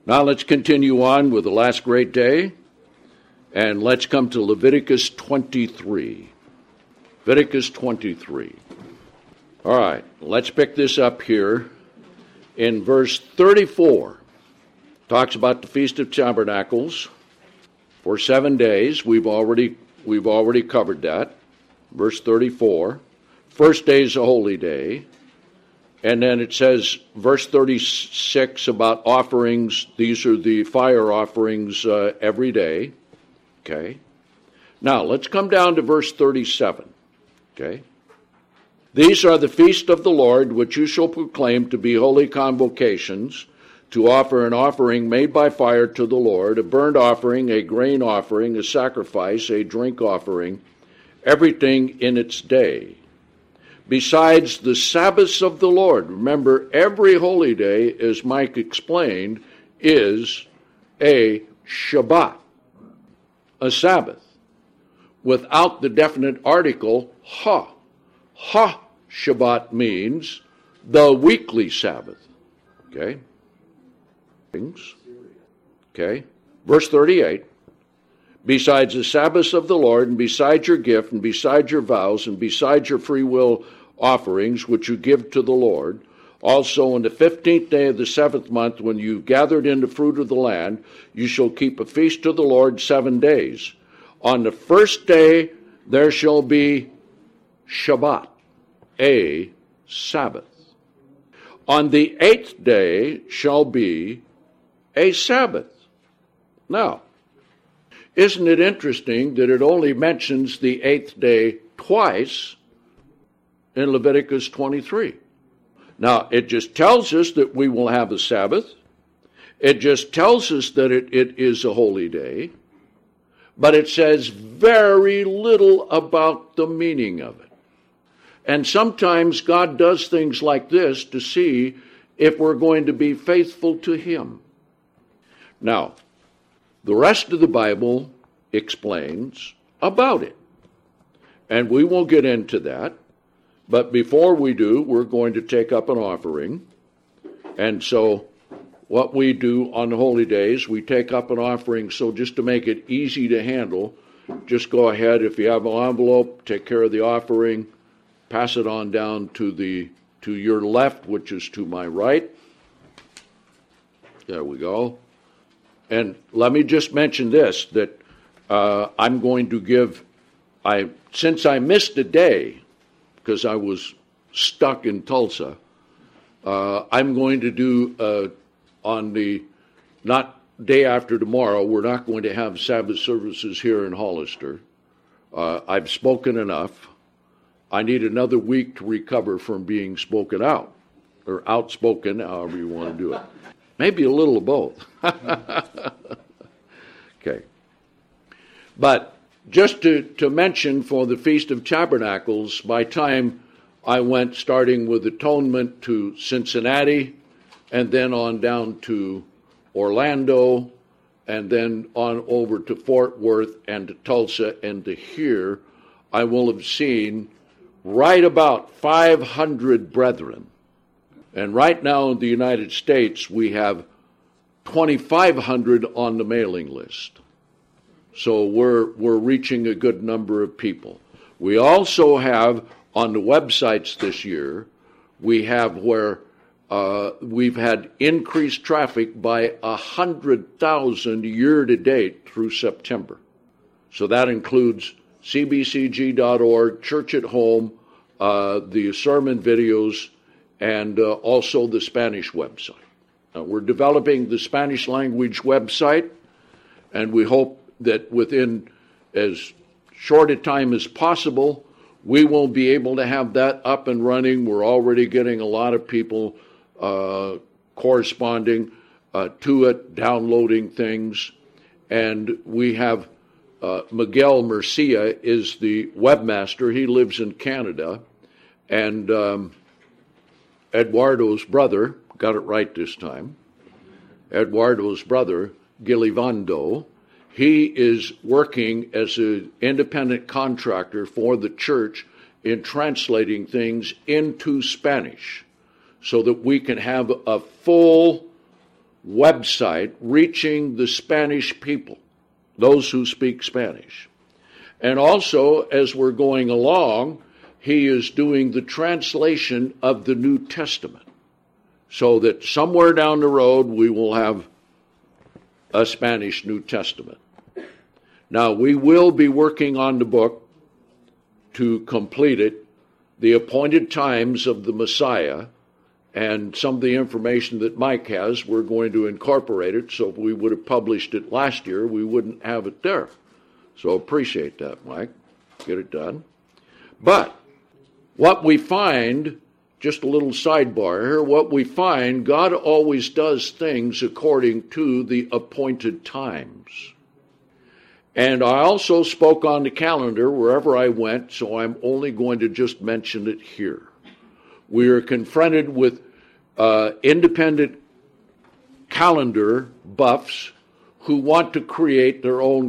Now let's continue on with the last great day, and let's come to Leviticus 23. Leviticus 23. All right, let's pick this up here in verse 34. Talks about the Feast of Tabernacles for 7 days. We've already covered that. Verse 34. First day is a holy day. And then it says, verse 36 about offerings. These are the fire offerings every day. Okay. Now, let's come down to verse 37. Okay. These are the feast of the Lord, which you shall proclaim to be holy convocations, to offer an offering made by fire to the Lord, a burnt offering, a grain offering, a sacrifice, a drink offering, everything in its day. Besides the Sabbaths of the Lord. Remember, every holy day, as Mike explained, is a Shabbat, a Sabbath, without the definite article, ha. Ha Shabbat means the weekly Sabbath. Okay? Okay? Verse 38. Besides the Sabbaths of the Lord, and besides your gift, and besides your vows, and besides your free will offerings, which you give to the Lord, also on the 15th day of the 7th month, when you've gathered in the fruit of the land, you shall keep a feast to the Lord 7 days. On the first day there shall be Shabbat, a Sabbath. On the 8th day shall be a Sabbath. Now, isn't it interesting that it only mentions the 8th day twice in Leviticus 23? Now, it just tells us that we will have a Sabbath. It just tells us that it is a holy day. But it says very little about the meaning of it. And sometimes God does things like this to see if we're going to be faithful to Him. Now, the rest of the Bible explains about it. And we will get into that. But before we do, we're going to take up an offering. And so what we do on the holy days, we take up an offering. So just to make it easy to handle, just go ahead. If you have an envelope, take care of the offering. Pass it on down to your left, which is to my right. There we go. And let me just mention this, that I'm going to give, since I missed a day, because I was stuck in Tulsa, I'm going to do on the, not day after tomorrow, we're not going to have Sabbath services here in Hollister. I've spoken enough. I need another week to recover from being spoken out, or outspoken, however you want to do it. Maybe a little of both. Okay. But just to mention for the Feast of Tabernacles, by time I went starting with Atonement to Cincinnati, and then on down to Orlando, and then on over to Fort Worth and to Tulsa and to here, I will have seen right about 500 brethren. And right now in the United States, we have 2,500 on the mailing list. So we're reaching a good number of people. We also have on the websites this year, we have where we've had increased traffic by 100,000 year to date through September. So that includes cbcg.org, Church at Home, the sermon videos, and also the Spanish website. We're developing the Spanish language website, and we hope that within as short a time as possible, we will be able to have that up and running. We're already getting a lot of people corresponding to it, downloading things, and we have Miguel Murcia is the webmaster. He lives in Canada, and Eduardo's brother, got it right this time, Eduardo's brother, Gilivando, he is working as an independent contractor for the church in translating things into Spanish so that we can have a full website reaching the Spanish people, those who speak Spanish. And also, as we're going along, he is doing the translation of the New Testament, so that somewhere down the road we will have a Spanish New Testament. Now, we will be working on the book to complete it, The Appointed Times of the Messiah, and some of the information that Mike has, we're going to incorporate it, so if we would have published it last year, we wouldn't have it there. So appreciate that, Mike. Get it done. But what we find, just a little sidebar here, what we find, God always does things according to the appointed times. And I also spoke on the calendar wherever I went, so I'm only going to just mention it here. We are confronted with independent calendar buffs who want to create their own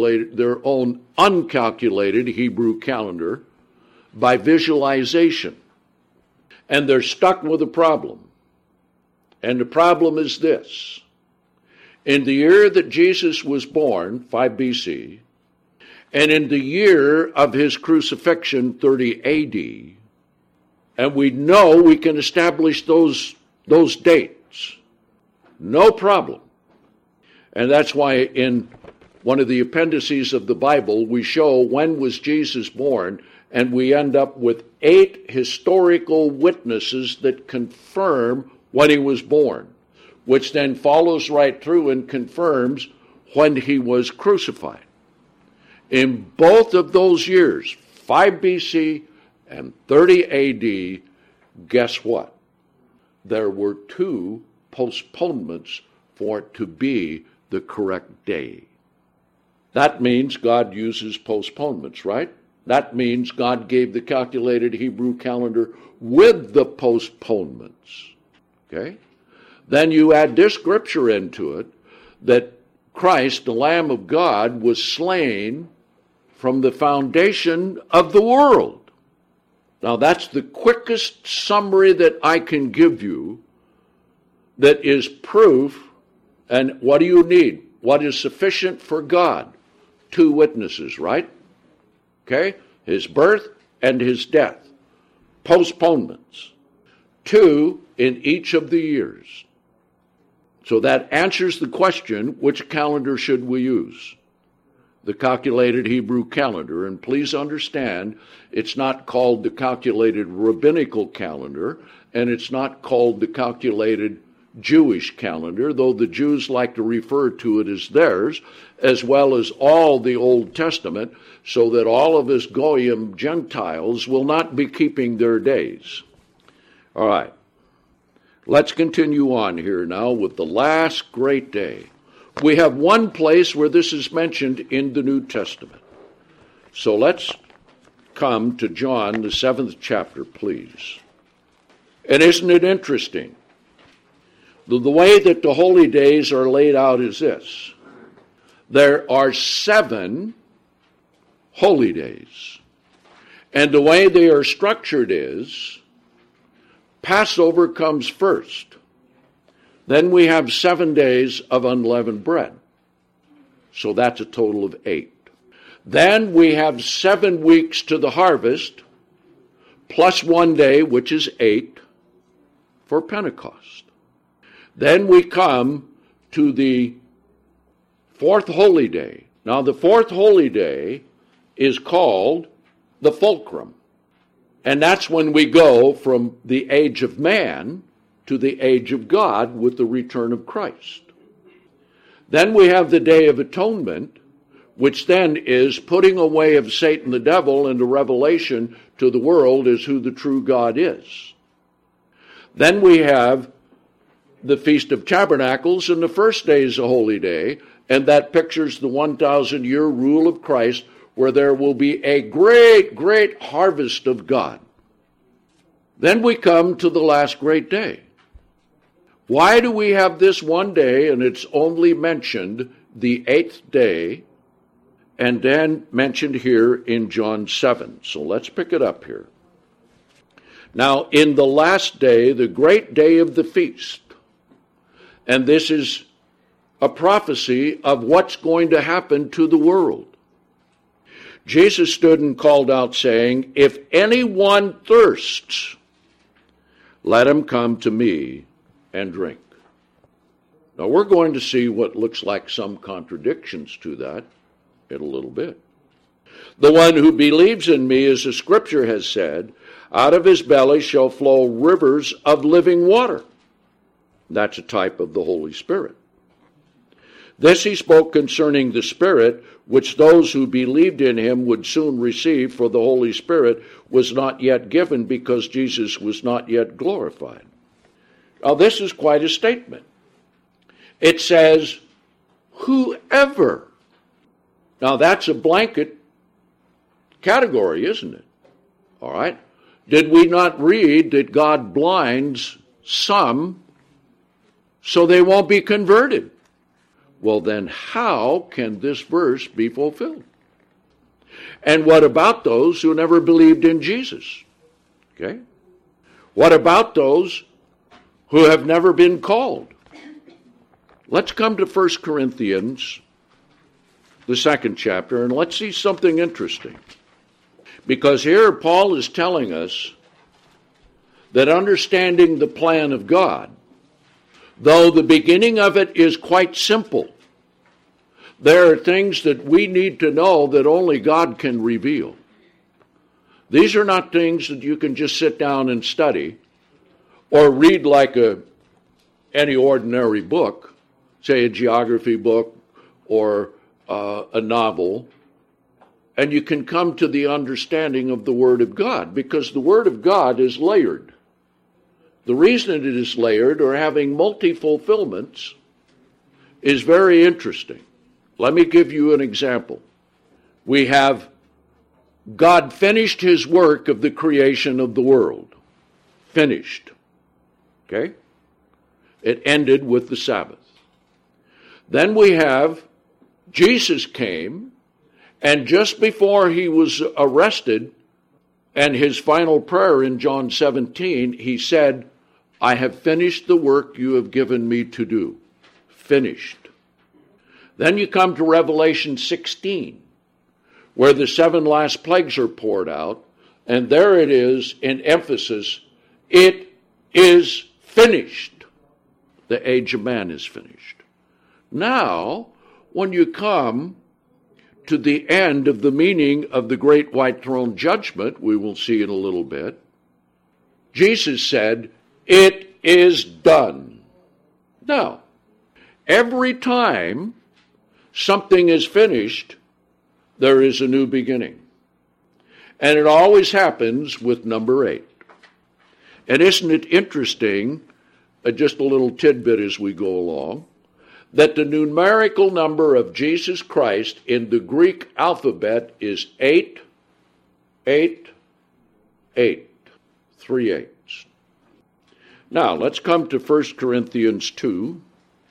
uncalculated Hebrew calendar by visualization. And they're stuck with a problem. And the problem is this. In the year that Jesus was born, 5 BC, and in the year of his crucifixion, 30 AD, and we know we can establish those dates, no problem. And that's why in one of the appendices of the Bible, we show when was Jesus born, and we end up with 8 historical witnesses that confirm when he was born, which then follows right through and confirms when he was crucified. In both of those years, 5 BC and 30 AD, guess what? There were 2 postponements for it to be the correct day. That means God uses postponements, right? That means God gave the calculated Hebrew calendar with the postponements. Okay? Then you add this scripture into it, that Christ, the Lamb of God, was slain from the foundation of the world. Now that's the quickest summary that I can give you that is proof. And what do you need? What is sufficient for God? 2 witnesses, right? Okay? His birth and his death. Postponements. 2 in each of the years. So that answers the question, which calendar should we use? The calculated Hebrew calendar. And please understand, it's not called the calculated rabbinical calendar, and it's not called the calculated Jewish calendar, though the Jews like to refer to it as theirs, as well as all the Old Testament, so that all of us Goyim Gentiles will not be keeping their days. All right. Let's continue on here now with the last great day. We have one place where this is mentioned in the New Testament. So let's come to John, the 7th chapter, please. And isn't it interesting? The way that the holy days are laid out is this. There are 7 holy days. And the way they are structured is, Passover comes first. Then we have 7 days of unleavened bread. So that's a total of 8. Then we have 7 weeks to the harvest, plus 1 day, which is 8, for Pentecost. Then we come to the 4th holy day. Now the 4th holy day is called the fulcrum. And that's when we go from the age of man to the age of God with the return of Christ. Then we have the Day of Atonement, which then is putting away of Satan the devil and the revelation to the world as who the true God is. Then we have the Feast of Tabernacles, and the first day is a holy day, and that pictures the 1,000-year rule of Christ, where there will be a great, great harvest of God. Then we come to the last great day. Why do we have this one day, and it's only mentioned the 8th day, and then mentioned here in John 7? So let's pick it up here. Now, in the last day, the great day of the feast, And this is a prophecy of what's going to happen to the world. Jesus stood and called out, saying, "If anyone thirsts, let him come to me and drink." Now we're going to see what looks like some contradictions to that in a little bit. "The one who believes in me, as the scripture has said, out of his belly shall flow rivers of living water." That's a type of the Holy Spirit. This he spoke concerning the Spirit, which those who believed in him would soon receive, for the Holy Spirit was not yet given because Jesus was not yet glorified. Now this is quite a statement. It says, whoever. Now that's a blanket category, isn't it? All right. Did we not read that God blinds some so they won't be converted? Well, then how can this verse be fulfilled? And what about those who never believed in Jesus? Okay? What about those who have never been called? Let's come to 1 Corinthians, the 2nd chapter, and let's see something interesting. Because here Paul is telling us that understanding the plan of God, though the beginning of it is quite simple, there are things that we need to know that only God can reveal. These are not things that you can just sit down and study or read like any ordinary book, say a geography book or a novel, and you can come to the understanding of the Word of God, because the Word of God is layered. The reason it is layered, or having multi-fulfillments, is very interesting. Let me give you an example. We have God finished his work of the creation of the world. Finished. Okay? It ended with the Sabbath. Then we have Jesus came, and just before he was arrested, and his final prayer in John 17, he said, "I have finished the work you have given me to do." Finished. Then you come to Revelation 16, where the 7 last plagues are poured out, and there it is in emphasis, it is finished. The age of man is finished. Now, when you come to the end of the meaning of the great white throne judgment, we will see in a little bit, Jesus said, "It is done." Now, every time something is finished, there is a new beginning. And it always happens with number 8. And isn't it interesting, just a little tidbit as we go along, that the numerical number of Jesus Christ in the Greek alphabet is 8, 8, 8. 3 8s. Now, let's come to 1 Corinthians 2.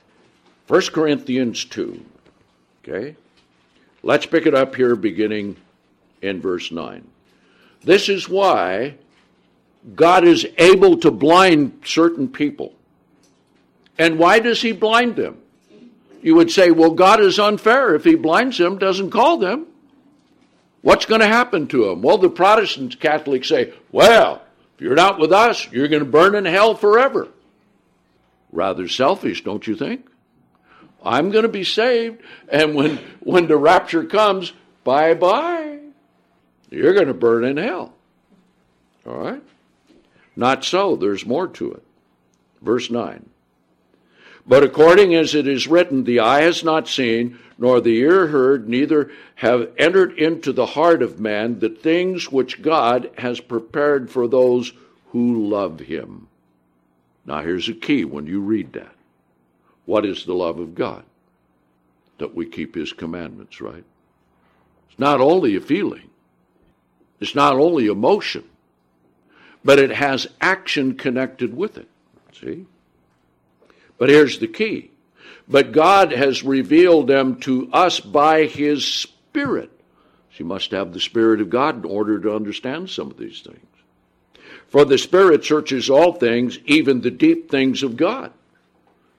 1 Corinthians 2. Okay? Let's pick it up here beginning in verse 9. This is why God is able to blind certain people. And why does he blind them? You would say, well, God is unfair. If he blinds them, doesn't call them, what's going to happen to them? Well, the Protestant Catholics say, well, if you're not with us, you're going to burn in hell forever. Rather selfish, don't you think? I'm going to be saved, and when the rapture comes, bye-bye. You're going to burn in hell. All right? Not so. There's more to it. Verse 9. But according as it is written, the eye has not seen, nor the ear heard, neither have entered into the heart of man the things which God has prepared for those who love him. Now here's a key when you read that. What is the love of God? That we keep his commandments, right? It's not only a feeling. It's not only emotion. But it has action connected with it. See? But here's the key. But God has revealed them to us by his Spirit. So you must have the Spirit of God in order to understand some of these things. For the Spirit searches all things, even the deep things of God.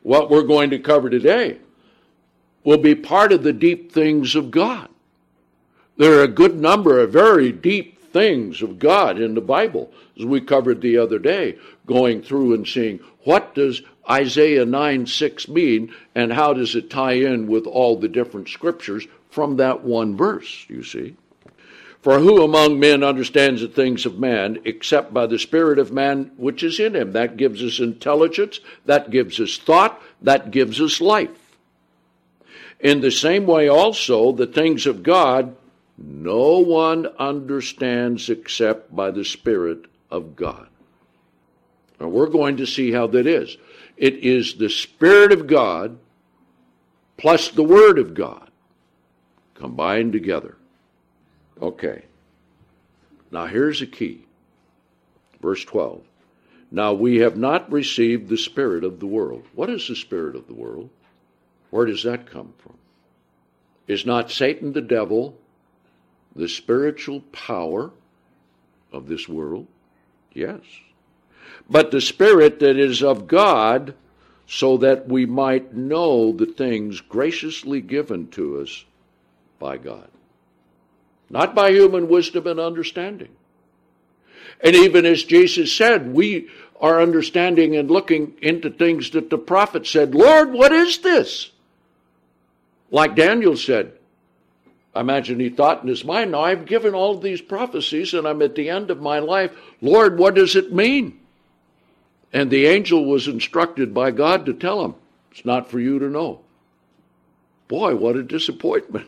what we're going to cover today will be part of the deep things of God. There are a good number of very deep things of God in the Bible, as we covered the other day, going through and seeing what does Isaiah 9:6 mean and how does it tie in with all the different scriptures from that one verse, you see. For who among men understands the things of man except by the Spirit of man which is in him? That gives us intelligence, that gives us thought, that gives us life. In the same way also, the things of God, no one understands except by the Spirit of God. Now we're going to see how that is. It is the Spirit of God plus the Word of God combined together. Okay. Now here's a key. Verse 12. Now we have not received the spirit of the world. What is the spirit of the world? Where does that come from? Is not Satan the devil the spiritual power of this world? Yes. But the Spirit that is of God, so that we might know the things graciously given to us by God. Not by human wisdom and understanding. And even as Jesus said, we are understanding and looking into things that the prophet said, Lord, what is this? Like Daniel said, I imagine he thought in his mind, now I've given all of these prophecies and I'm at the end of my life. Lord, what does it mean? And the angel was instructed by God to tell him, it's not for you to know. Boy, what a disappointment.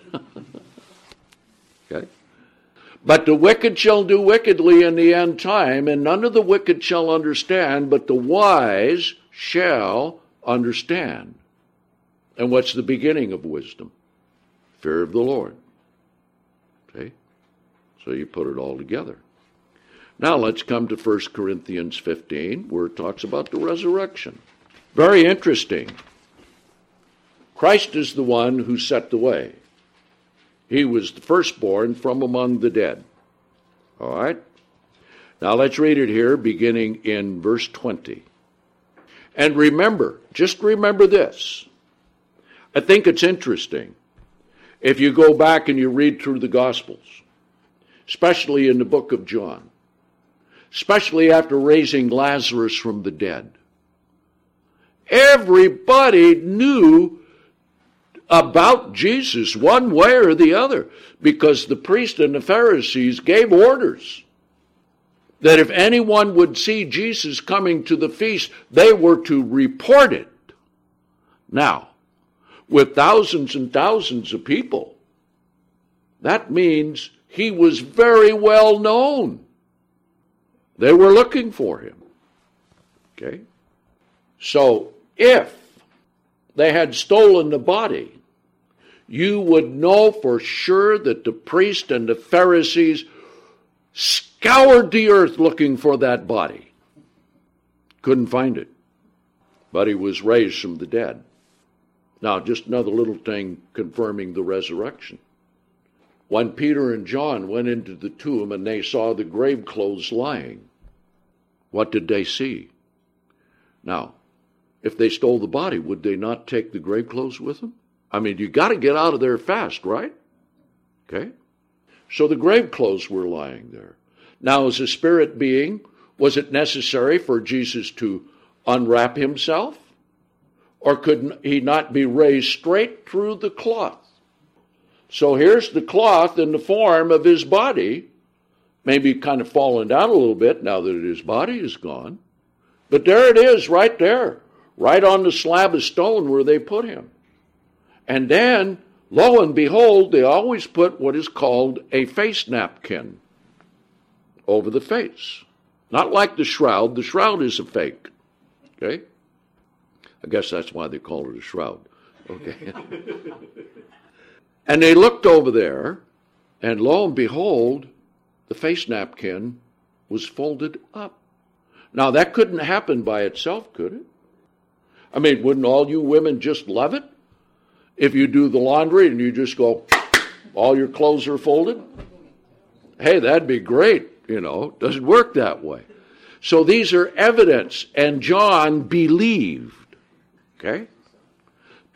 Okay? But the wicked shall do wickedly in the end time, and none of the wicked shall understand, but the wise shall understand. And what's the beginning of wisdom? Fear of the Lord. Okay? So you put it all together. Now let's come to 1 Corinthians 15, where it talks about the resurrection. Very interesting. Christ is the one who set the way. He was the firstborn from among the dead. All right? Now let's read it here, beginning in verse 20. And remember, just remember this. I think it's interesting. If you go back and you read through the Gospels, especially in the book of John, especially after raising Lazarus from the dead, everybody knew about Jesus one way or the other, because the priests and the Pharisees gave orders that if anyone would see Jesus coming to the feast, they were to report it. Now, with thousands and thousands of people, that means he was very well known. They were looking for him. Okay? So, if they had stolen the body, you would know for sure that the priest and the Pharisees scoured the earth looking for that body. Couldn't find it. But he was raised from the dead. Now, just another little thing confirming the resurrection. When Peter and John went into the tomb and they saw the grave clothes lying, what did they see? Now, if they stole the body, would they not take the grave clothes with them? I mean, you got to get out of there fast, right? Okay? So the grave clothes were lying there. Now, as a spirit being, was it necessary for Jesus to unwrap himself? Or could he not be raised straight through the cloth? So here's the cloth in the form of his body, maybe kind of fallen down a little bit now that his body is gone. But there it is, right there, right on the slab of stone where they put him. And then, lo and behold, they always put what is called a face napkin over the face. Not like the shroud. The shroud is a fake. Okay? I guess that's why they call it a shroud. Okay. And they looked over there, and lo and behold, the face napkin was folded up. Now, that couldn't happen by itself, could it? I mean, wouldn't all you women just love it? If you do the laundry and you just go, all your clothes are folded? Hey, that'd be great, you know. Doesn't work that way. So these are evidence, and John believed. Okay?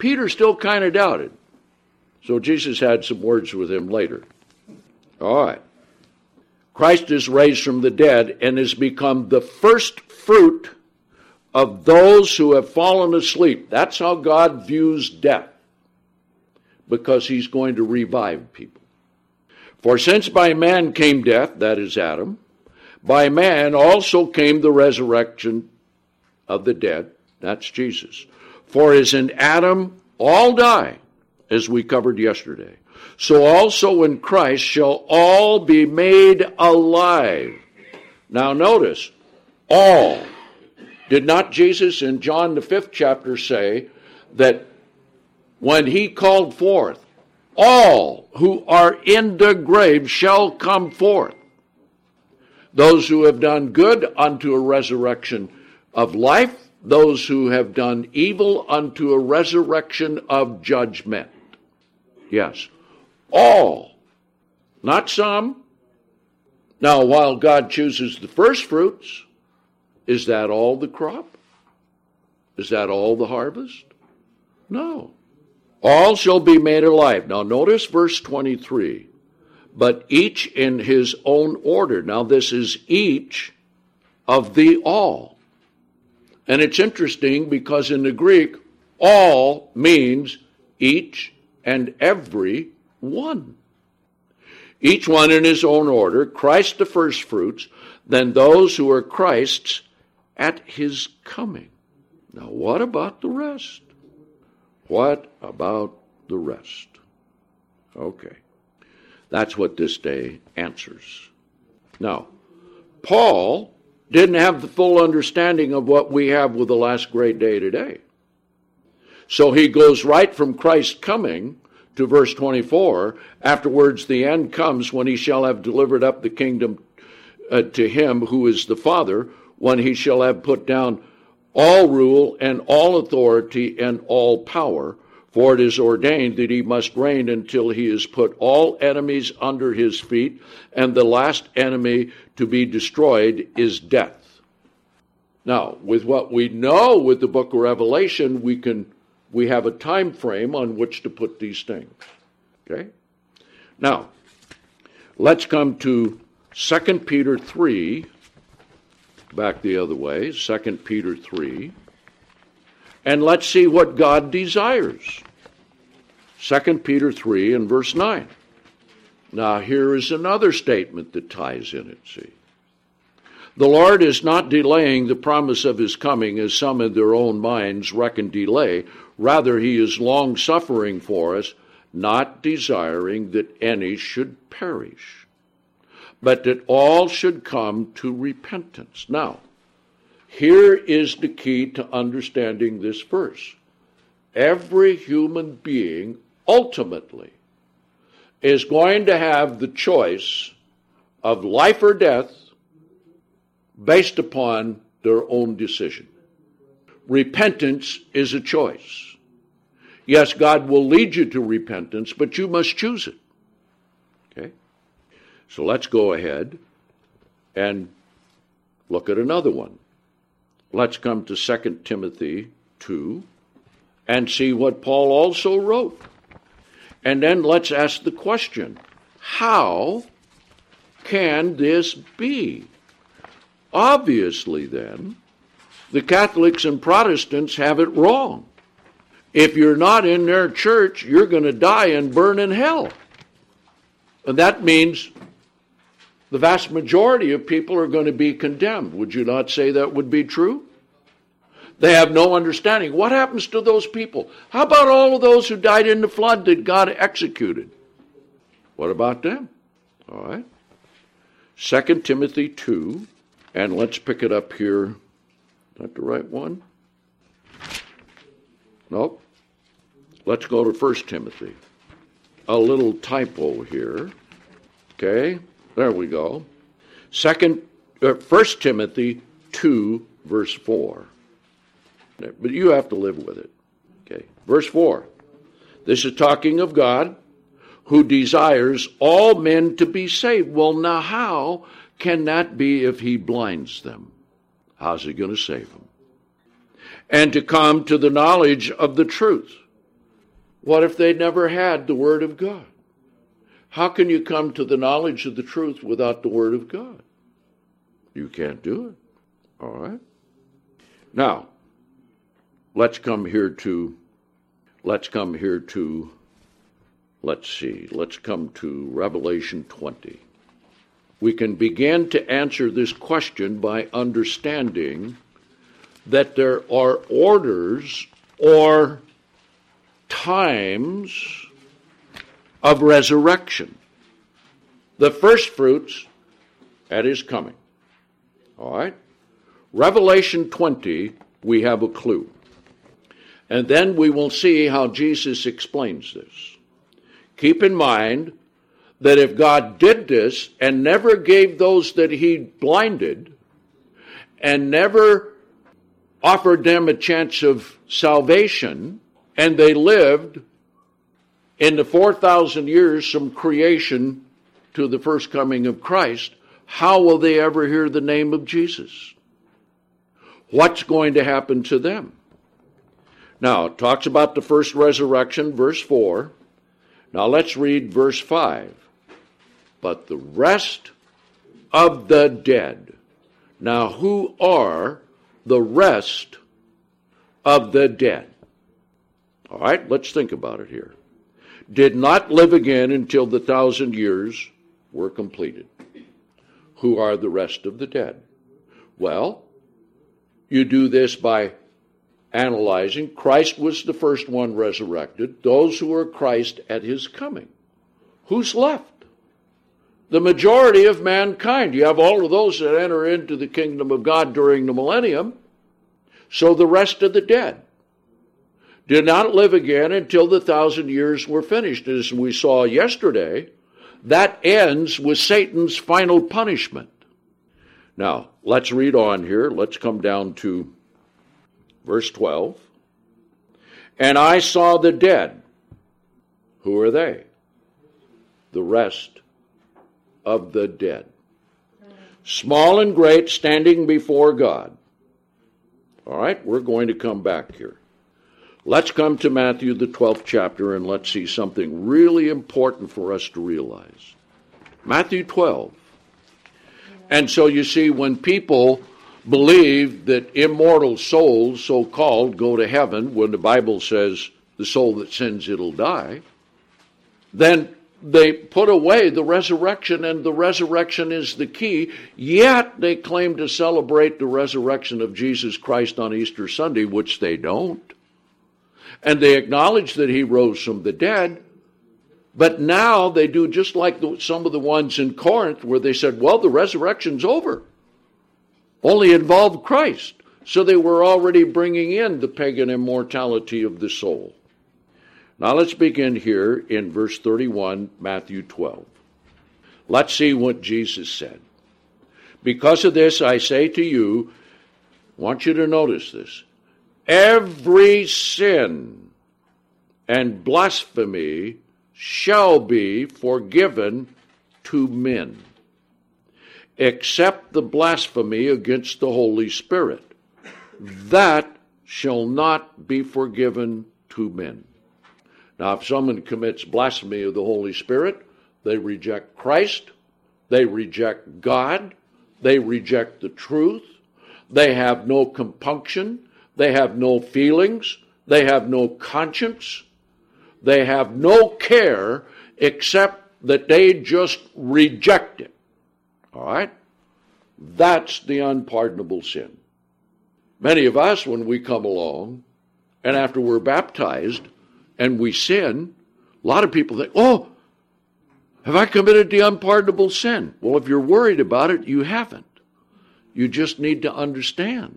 Peter still kind of doubted. So Jesus had some words with him later. All right. Christ is raised from the dead and has become the first fruit of those who have fallen asleep. That's how God views death, because he's going to revive people. For since by man came death, that is Adam, by man also came the resurrection of the dead, that's Jesus. For as in Adam all die, as we covered yesterday, so also in Christ shall all be made alive. Now notice, all. Did not Jesus in John the 5th chapter say that when he called forth, all who are in the grave shall come forth? Those who have done good unto a resurrection of life, those who have done evil unto a resurrection of judgment. Yes, all, not some. Now, while God chooses the first fruits, is that all the crop? Is that all the harvest? No. All shall be made alive. Now, notice verse 23. But each in his own order. Now, this is each of the all. And it's interesting because in the Greek, all means each and every one. Each one in his own order, Christ the first fruits, then those who are Christ's at his coming. Now, what about the rest? What about the rest? Okay. That's what this day answers. Now, Paul didn't have the full understanding of what we have with the last great day today. So he goes right from Christ's coming to verse 24. Afterwards, the end comes when he shall have delivered up the kingdom to him who is the Father, when he shall have put down all rule and all authority and all power. For it is ordained that he must reign until he has put all enemies under his feet, and the last enemy to be destroyed is death. Now, with what we know with the book of Revelation, we have a time frame on which to put these things. Okay? Now, let's come to 2 Peter 3, back the other way, 2 Peter 3, and let's see what God desires. 2 Peter 3 and verse 9. Now, here is another statement that ties in it, see. The Lord is not delaying the promise of his coming, as some in their own minds reckon delay. Rather, he is long-suffering for us, not desiring that any should perish, but that all should come to repentance. Now, here is the key to understanding this verse. Every human being ultimately is going to have the choice of life or death based upon their own decision. Repentance is a choice. Yes, God will lead you to repentance, but you must choose it. Okay? So let's go ahead and look at another one. Let's come to 2 Timothy 2 and see what Paul also wrote. And then let's ask the question, how can this be? Obviously, then, the Catholics and Protestants have it wrong. If you're not in their church, you're going to die and burn in hell. And that means the vast majority of people are going to be condemned. Would you not say that would be true? They have no understanding. What happens to those people? How about all of those who died in the flood that God executed? What about them? All right. 2 Timothy 2, and let's pick it up here. Is that the right one? Nope. Let's go to 1 Timothy. A little typo here. Okay, there we go. 1 Timothy 2, verse 4. But you have to live with it. Okay, verse 4. This is talking of God who desires all men to be saved. Well, now how can that be if he blinds them? How's he going to save them? And to come to the knowledge of the truth. What if they never had the Word of God? How can you come to the knowledge of the truth without the Word of God? You can't do it. All right? Now, let's come here to Revelation 20. We can begin to answer this question by understanding that there are orders or times of resurrection. The first fruits at his coming. All right? Revelation 20, we have a clue. And then we will see how Jesus explains this. Keep in mind that if God did this and never gave those that he blinded and never offered them a chance of salvation, and they lived in the 4,000 years from creation to the first coming of Christ, how will they ever hear the name of Jesus? What's going to happen to them? Now, it talks about the first resurrection, verse 4. Now let's read verse 5. But the rest of the dead. Now, who are the rest of the dead? All right, let's think about it here. Did not live again until the 1,000 years were completed. Who are the rest of the dead? Well, you do this by analyzing. Christ was the first one resurrected. Those who are Christ at his coming. Who's left? The majority of mankind. You have all of those that enter into the kingdom of God during the millennium. So the rest of the dead did not live again until the 1,000 years were finished. As we saw yesterday, that ends with Satan's final punishment. Now, let's read on here. Let's come down to verse 12. And I saw the dead. Who are they? The rest of the dead. Small and great, standing before God. All right, we're going to come back here. Let's come to Matthew, the 12th chapter, and let's see something really important for us to realize. Matthew 12. And so you see, when people believe that immortal souls, so-called, go to heaven, when the Bible says the soul that sins, it'll die, then they put away the resurrection, and the resurrection is the key, yet they claim to celebrate the resurrection of Jesus Christ on Easter Sunday, which they don't. And they acknowledge that he rose from the dead, but now they do just like some of the ones in Corinth where they said, well, the resurrection's over. Only involved Christ. So they were already bringing in the pagan immortality of the soul. Now let's begin here in verse 31, Matthew 12. Let's see what Jesus said. Because of this, I say to you, I want you to notice this, every sin and blasphemy shall be forgiven to men, except the blasphemy against the Holy Spirit. That shall not be forgiven to men. Now, if someone commits blasphemy of the Holy Spirit, they reject Christ, they reject God, they reject the truth, they have no compunction, they have no feelings, they have no conscience, they have no care except that they just reject it. All right? That's the unpardonable sin. Many of us, when we come along, and after we're baptized, and we sin, a lot of people think, oh, have I committed the unpardonable sin? Well, if you're worried about it, you haven't. You just need to understand.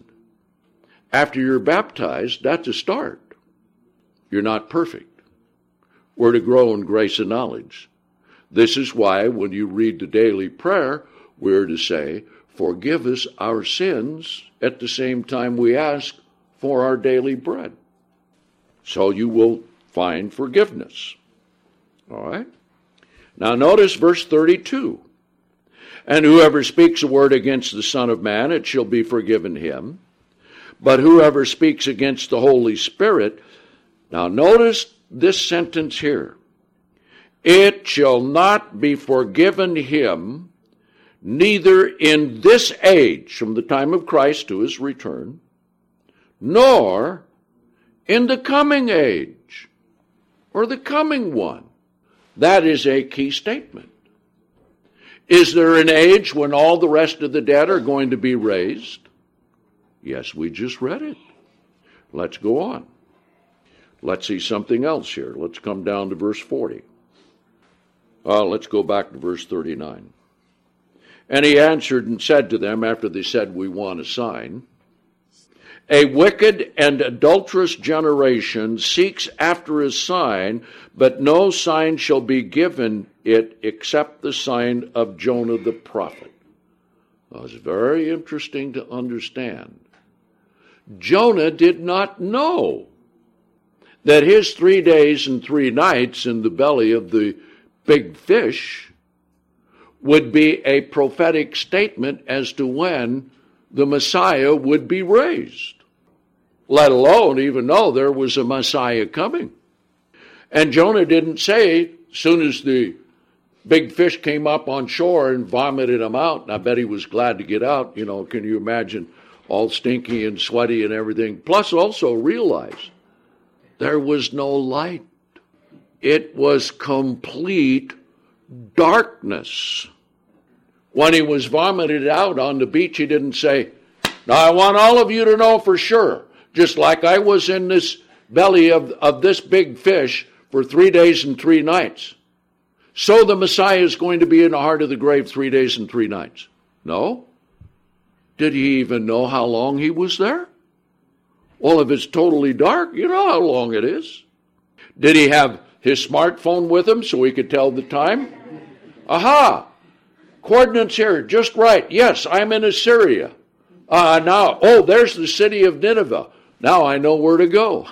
After you're baptized, that's a start. You're not perfect. We're to grow in grace and knowledge. This is why when you read the daily prayer, we're to say, forgive us our sins at the same time we ask for our daily bread. So you will find forgiveness. All right? Now notice verse 32. And whoever speaks a word against the Son of Man, it shall be forgiven him. But whoever speaks against the Holy Spirit, now notice this sentence here. It shall not be forgiven him, neither in this age, from the time of Christ to his return, nor in the coming age, or the coming one. That is a key statement. Is there an age when all the rest of the dead are going to be raised? Yes, we just read it. Let's go on. Let's see something else here. Let's come down to verse 40. Let's go back to verse 39. And he answered and said to them, after they said, we want a sign, a wicked and adulterous generation seeks after a sign, but no sign shall be given it except the sign of Jonah the prophet. Well, it's very interesting to understand. Jonah did not know that his 3 days and 3 nights in the belly of the big fish would be a prophetic statement as to when the Messiah would be raised, let alone even know there was a Messiah coming. And Jonah didn't say, as soon as the big fish came up on shore and vomited him out, and I bet he was glad to get out, can you imagine, all stinky and sweaty and everything. Plus also realize there was no light. It was complete darkness. When he was vomited out on the beach, he didn't say, now I want all of you to know for sure, just like I was in this belly of this big fish for 3 days and 3 nights, so the Messiah is going to be in the heart of the grave 3 days and 3 nights. No. Did he even know how long he was there? Well, if it's totally dark, you know how long it is. Did he have his smartphone with him so he could tell the time? Aha! Coordinates here, just right. Yes, I'm in Assyria. There's the city of Nineveh. Now I know where to go.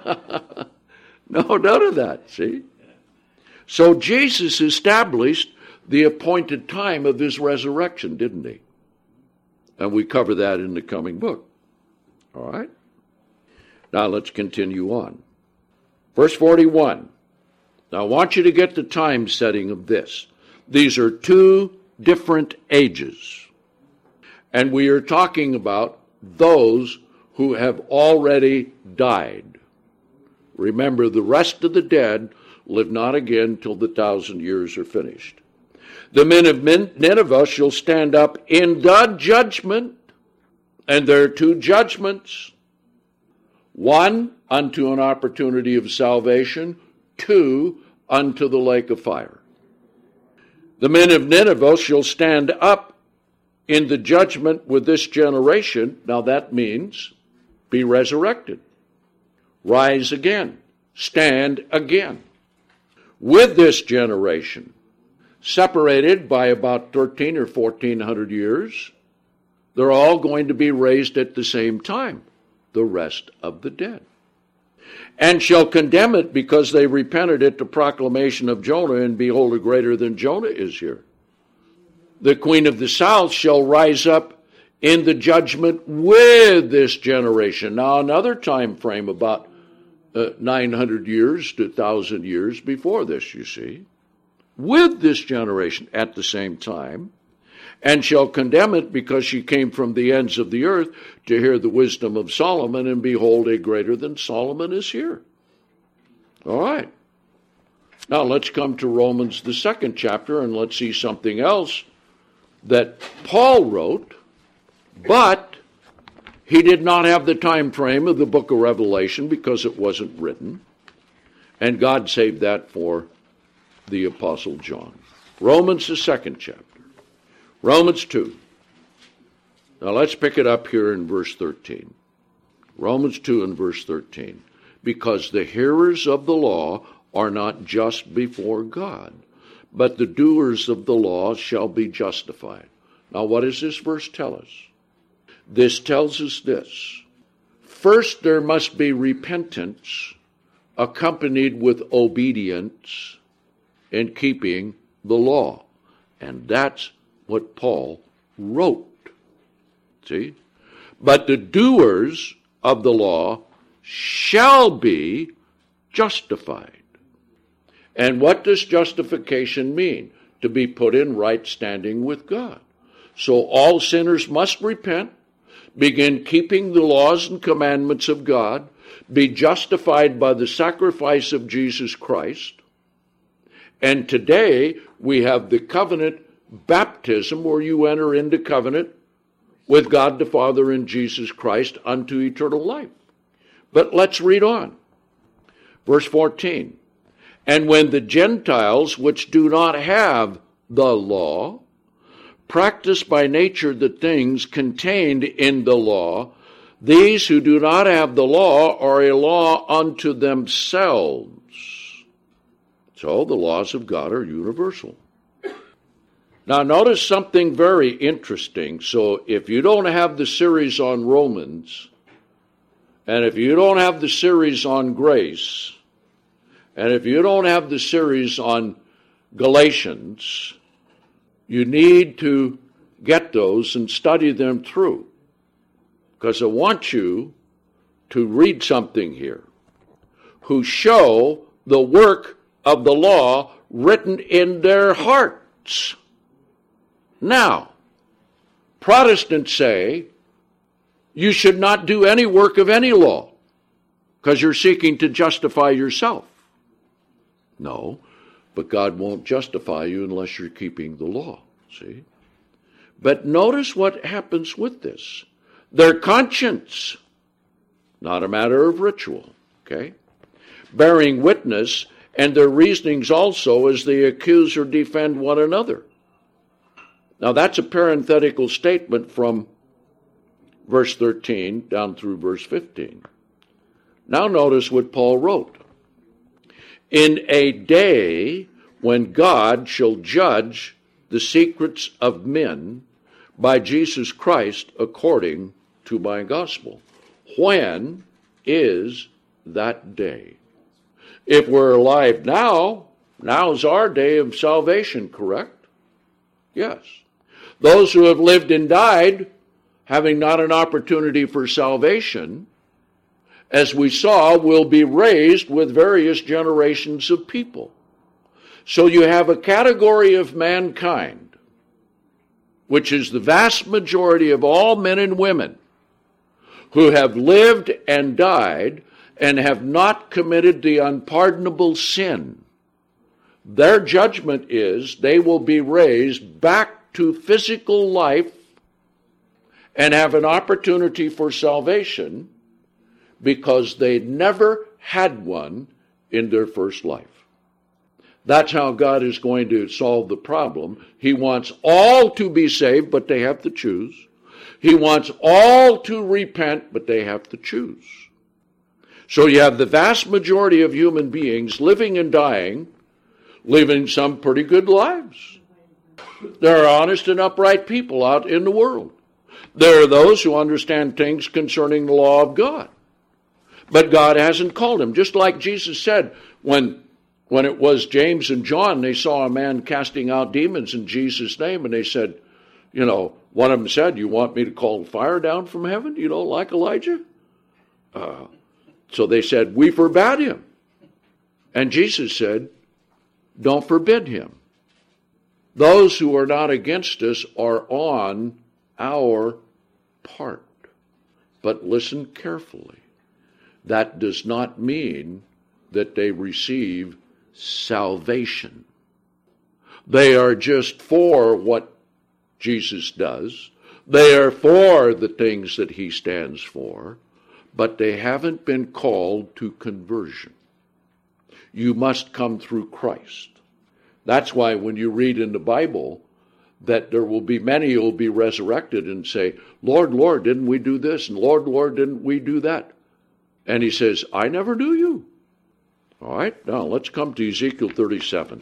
No, none of that, see? So Jesus established the appointed time of his resurrection, didn't he? And we cover that in the coming book. All right? Now let's continue on. Verse 41. Now I want you to get the time setting of this. These are 2 different ages. And we are talking about those who have already died. Remember, the rest of the dead live not again till the 1,000 years are finished. The men of Nineveh shall stand up in the judgment, and there are 2 judgments. 1, unto an opportunity of salvation. 2, unto the lake of fire. The men of Nineveh shall stand up in the judgment with this generation. Now that means be resurrected. Rise again. Stand again. With this generation, separated by about 13 or 1400 years, they're all going to be raised at the same time, the rest of the dead. And shall condemn it because they repented at the proclamation of Jonah, and behold, a greater than Jonah is here. The queen of the south shall rise up in the judgment with this generation. Now another time frame about 900 years to 1,000 years before this, you see. With this generation at the same time, and shall condemn it because she came from the ends of the earth to hear the wisdom of Solomon, and behold, a greater than Solomon is here. All right. Now let's come to Romans, the 2nd chapter, and let's see something else that Paul wrote, but he did not have the time frame of the book of Revelation because it wasn't written, and God saved that for the Apostle John. Romans, the 2nd chapter. Romans 2. Now let's pick it up here in verse 13. Romans 2 and verse 13. Because the hearers of the law are not just before God, but the doers of the law shall be justified. Now what does this verse tell us? This tells us this. First, there must be repentance accompanied with obedience in keeping the law. And that's what Paul wrote. See? But the doers of the law shall be justified. And what does justification mean? To be put in right standing with God. So all sinners must repent, begin keeping the laws and commandments of God, be justified by the sacrifice of Jesus Christ. And today we have the covenant baptism, where you enter into covenant with God the Father and Jesus Christ unto eternal life. But let's read on. Verse 14. And when the Gentiles, which do not have the law, practice by nature the things contained in the law, these who do not have the law are a law unto themselves. So the laws of God are universal. Now notice something very interesting. So if you don't have the series on Romans, and if you don't have the series on grace, and if you don't have the series on Galatians, you need to get those and study them through. Because I want you to read something here. Who show the work of the law written in their hearts. Now, Protestants say you should not do any work of any law because you're seeking to justify yourself. No, but God won't justify you unless you're keeping the law, see? But notice what happens with this. Their conscience, not a matter of ritual, okay? Bearing witness, and their reasonings also as they accuse or defend one another. Now that's a parenthetical statement from verse 13 down through verse 15. Now notice what Paul wrote. In a day when God shall judge the secrets of men by Jesus Christ according to my gospel. When is that day? If we're alive now, now's our day of salvation, correct? Yes. Those who have lived and died, having not an opportunity for salvation, as we saw, will be raised with various generations of people. So you have a category of mankind, which is the vast majority of all men and women, who have lived and died and have not committed the unpardonable sin. Their judgment is they will be raised back to physical life and have an opportunity for salvation because they never had one in their first life. That's how God is going to solve the problem. He wants all to be saved, but they have to choose. He wants all to repent, but they have to choose. So you have the vast majority of human beings living and dying, living some pretty good lives. There are honest and upright people out in the world. There are those who understand things concerning the law of God. But God hasn't called them. Just like Jesus said, when it was James and John, they saw a man casting out demons in Jesus' name, and they said, one of them said, you want me to call fire down from heaven, like Elijah? So they said, we forbade him. And Jesus said, don't forbid him. Those who are not against us are on our part. But listen carefully. That does not mean that they receive salvation. They are just for what Jesus does. They are for the things that he stands for, but they haven't been called to conversion. You must come through Christ. That's why when you read in the Bible that there will be many who will be resurrected and say, Lord, Lord, didn't we do this? And Lord, Lord, didn't we do that? And he says, I never knew you. All right, now let's come to Ezekiel 37.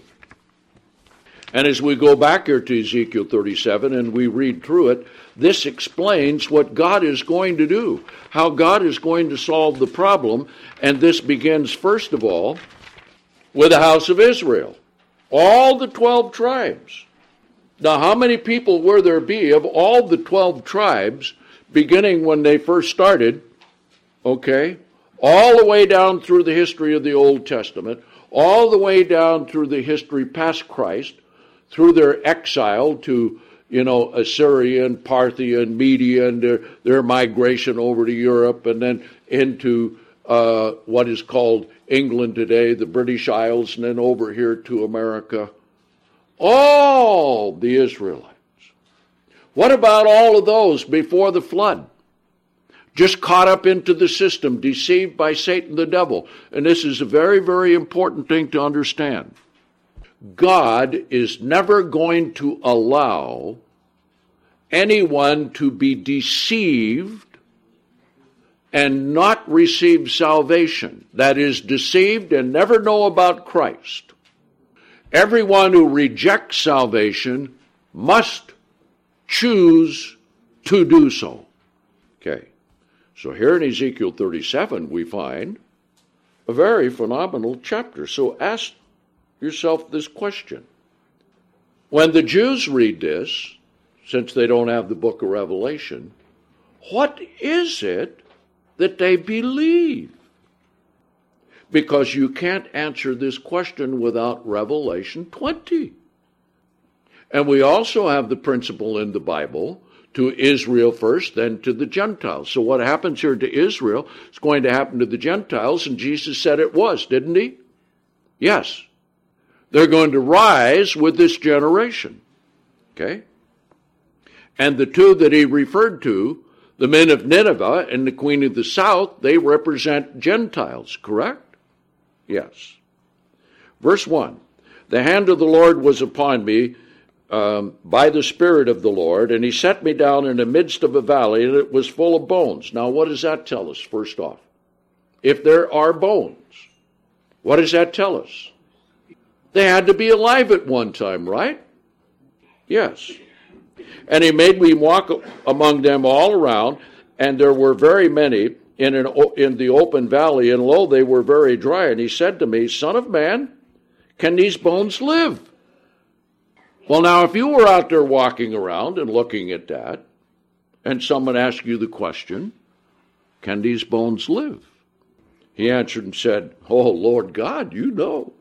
And as we go back here to Ezekiel 37 and we read through it, this explains what God is going to do, how God is going to solve the problem. And this begins, first of all, with the house of Israel. All the 12 tribes. Now, how many people will there be of all the 12 tribes, beginning when they first started, okay, all the way down through the history of the Old Testament, all the way down through the history past Christ, through their exile to, Assyria and Parthia and Media and their migration over to Europe, and then into what is called England today, the British Isles, and then over here to America. All the Israelites. What about all of those before the flood? Just caught up into the system, deceived by Satan the devil. And this is a very, very important thing to understand. God is never going to allow anyone to be deceived and not receive salvation. That is, deceived and never know about Christ. Everyone who rejects salvation must choose to do so. Okay. So here in Ezekiel 37, we find a very phenomenal chapter. So ask yourself this question. When the Jews read this, since they don't have the book of Revelation, what is it that they believe? Because you can't answer this question without Revelation 20. And we also have the principle in the Bible to Israel first, then to the Gentiles. So what happens here to Israel is going to happen to the Gentiles, and Jesus said it was, didn't he? Yes. They're going to rise with this generation. Okay? And the two that he referred to, the men of Nineveh and the queen of the south, they represent Gentiles, correct? Yes. Verse 1, the hand of the Lord was upon me, by the Spirit of the Lord, and he set me down in the midst of a valley, and it was full of bones. Now, what does that tell us, first off? If there are bones, what does that tell us? They had to be alive at one time, right? Yes. And he made me walk among them all around, and there were very many in the open valley, and lo, they were very dry. And he said to me, Son of man, can these bones live? Well, now, if you were out there walking around and looking at that, and someone asked you the question, can these bones live? He answered and said, Oh, Lord God, you know.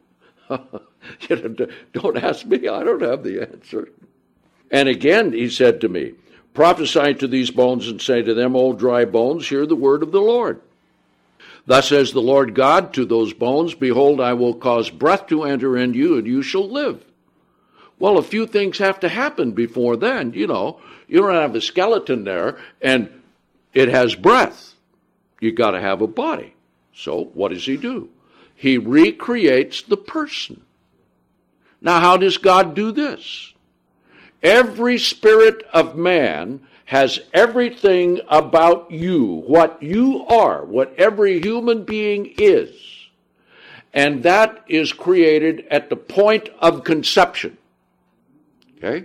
Don't ask me, I don't have the answer. And again, he said to me, Prophesy to these bones and say to them, O dry bones, hear the word of the Lord. Thus says the Lord God to those bones, Behold, I will cause breath to enter in you, and you shall live. Well, a few things have to happen before then. You don't have a skeleton there and it has breath. You got to have a body. So what does he do? He recreates the person. Now, how does God do this? Every spirit of man has everything about you, what you are, what every human being is. And that is created at the point of conception. Okay?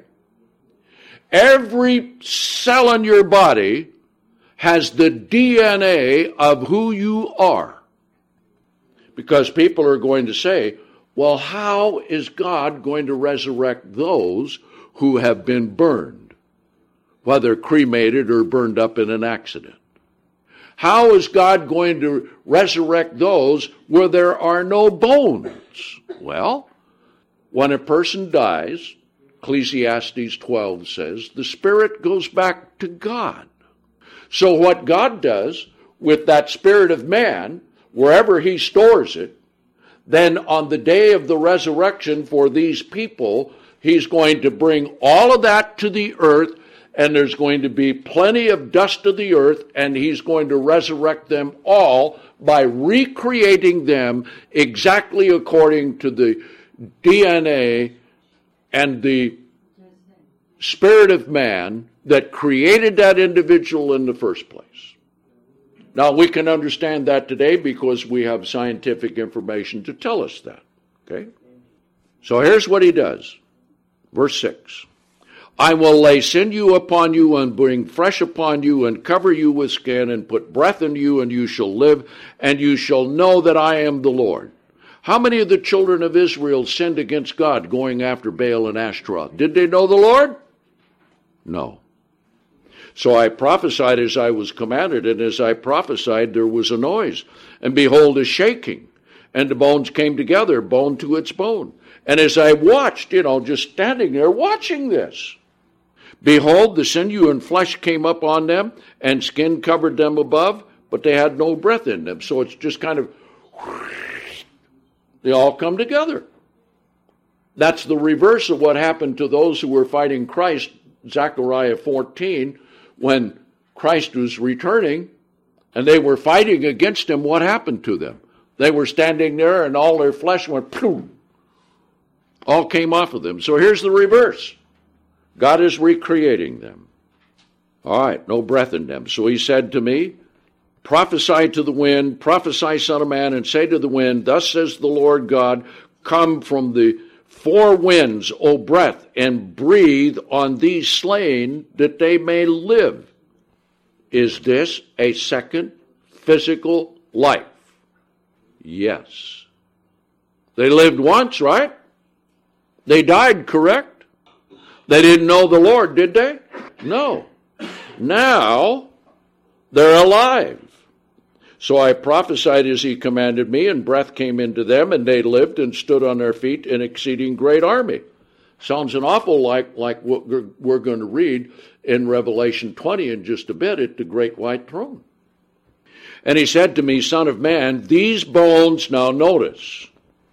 Every cell in your body has the DNA of who you are. Because people are going to say, well, how is God going to resurrect those who have been burned, whether cremated or burned up in an accident? How is God going to resurrect those where there are no bones? Well, when a person dies, Ecclesiastes 12 says, the spirit goes back to God. So what God does with that spirit of man, wherever he stores it, then on the day of the resurrection for these people, he's going to bring all of that to the earth, and there's going to be plenty of dust of the earth, and he's going to resurrect them all by recreating them exactly according to the DNA and the spirit of man that created that individual in the first place. Now, we can understand that today because we have scientific information to tell us that. Okay? So here's what he does. Verse 6. I will lay sinew upon you and bring flesh upon you and cover you with skin and put breath in you, and you shall live, and you shall know that I am the Lord. How many of the children of Israel sinned against God going after Baal and Ashtaroth? Did they know the Lord? No. So I prophesied as I was commanded, and as I prophesied, there was a noise. And behold, a shaking. And the bones came together, bone to its bone. And as I watched, just standing there watching this, behold, the sinew and flesh came up on them, and skin covered them above, but they had no breath in them. So it's just kind of, they all come together. That's the reverse of what happened to those who were fighting Christ, Zechariah 14, when Christ was returning, and they were fighting against him. What happened to them? They were standing there, and all their flesh went, poof, all came off of them. So here's the reverse. God is recreating them. All right, no breath in them. So he said to me, prophesy to the wind, prophesy, son of man, and say to the wind, thus says the Lord God, come from the four winds, O breath, and breathe on these slain that they may live. Is this a second physical life? Yes. They lived once, right? They died, correct? They didn't know the Lord, did they? No. Now they're alive. So I prophesied as he commanded me, and breath came into them, and they lived and stood on their feet, an exceeding great army. Sounds an awful like what we're going to read in Revelation 20 in just a bit at the great white throne. And he said to me, son of man, these bones, now notice,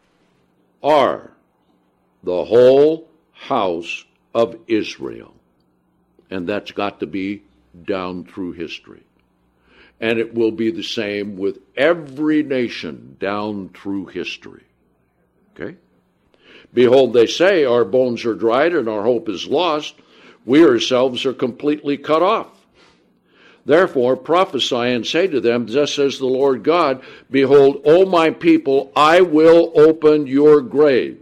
are the whole house of Israel. And that's got to be down through history. And it will be the same with every nation down through history. Okay? Behold, they say, our bones are dried and our hope is lost. We ourselves are completely cut off. Therefore prophesy and say to them, thus says the Lord God, behold, O my people, I will open your graves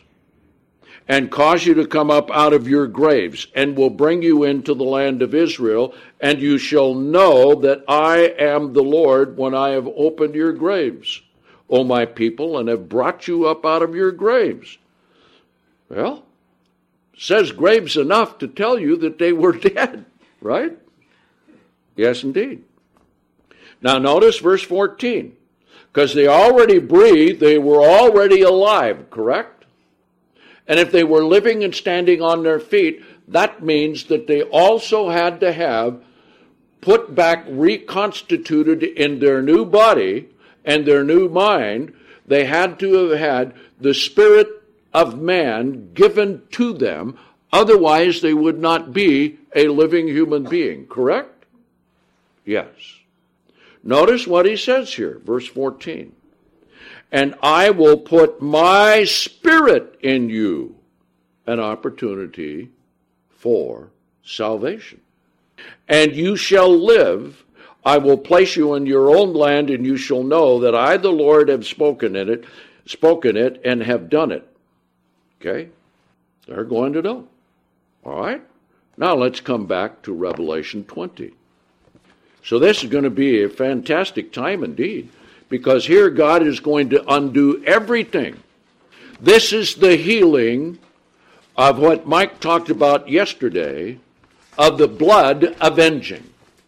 and cause you to come up out of your graves, and will bring you into the land of Israel, and you shall know that I am the Lord when I have opened your graves, O my people, and have brought you up out of your graves. Well, it says graves enough to tell you that they were dead, right? Yes, indeed. Now notice verse 14. Because they already breathed, they were already alive, correct? And if they were living and standing on their feet, that means that they also had to have put back, reconstituted in their new body and their new mind. They had to have had the spirit of man given to them. Otherwise, they would not be a living human being, correct? Yes. Notice what he says here, verse 14. And I will put my spirit in you, an opportunity for salvation. And you shall live. I will place you in your own land, and you shall know that I, the Lord, have spoken it, and have done it. Okay? They're going to know. All right? Now let's come back to Revelation 20. So this is going to be a fantastic time indeed, because here God is going to undo everything. This is the healing of what Mike talked about yesterday, of the blood avenging.